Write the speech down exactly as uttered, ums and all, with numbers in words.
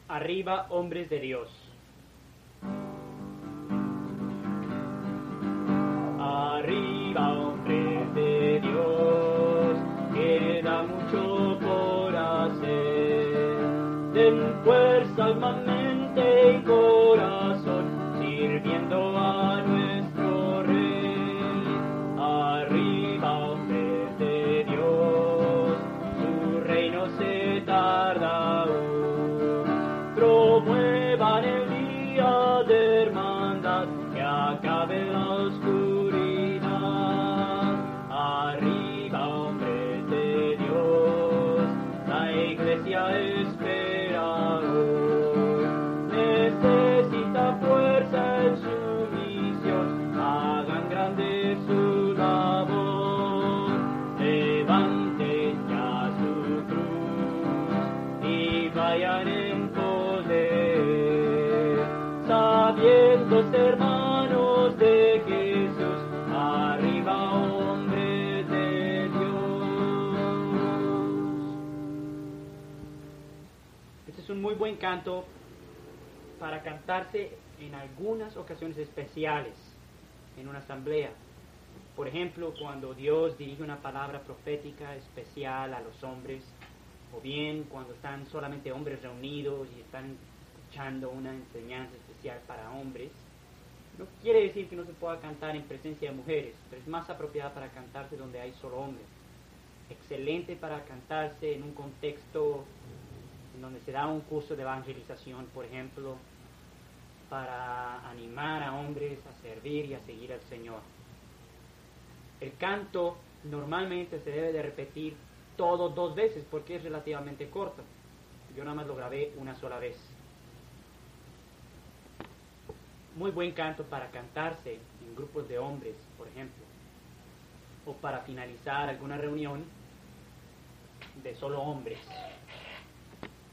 Arriba, hombres de Dios. Arriba, hombres de Dios, queda mucho por hacer. Den fuerza, alma, mente y corazón, sirviendo a nuestro Rey. Arriba, hombres de Dios, su reino se tarda aún. Promuevan el día de hermandad, que acabe la oscuridad. Arriba, hombres de Dios, la iglesia espera hoy. Necesita fuerza en su misión, hagan grande su labor. Levanten ya su cruz y vayan en poder, sabiendo ser hermanos de Jesús. Arriba, hombres de Dios. Este es un muy buen canto para cantarse en algunas ocasiones especiales en una asamblea. Por ejemplo, cuando Dios dirige una palabra profética especial a los hombres, o bien cuando están solamente hombres reunidos y están escuchando una enseñanza especial para hombres. No quiere decir que no se pueda cantar en presencia de mujeres, pero es más apropiada para cantarse donde hay solo hombres. Excelente para cantarse en un contexto en donde se da un curso de evangelización, por ejemplo, para animar a hombres a servir y a seguir al Señor. El canto normalmente se debe de repetir todo dos veces porque es relativamente corto. Yo nada más lo grabé una sola vez. Muy buen canto para cantarse en grupos de hombres, por ejemplo, o para finalizar alguna reunión de solo hombres.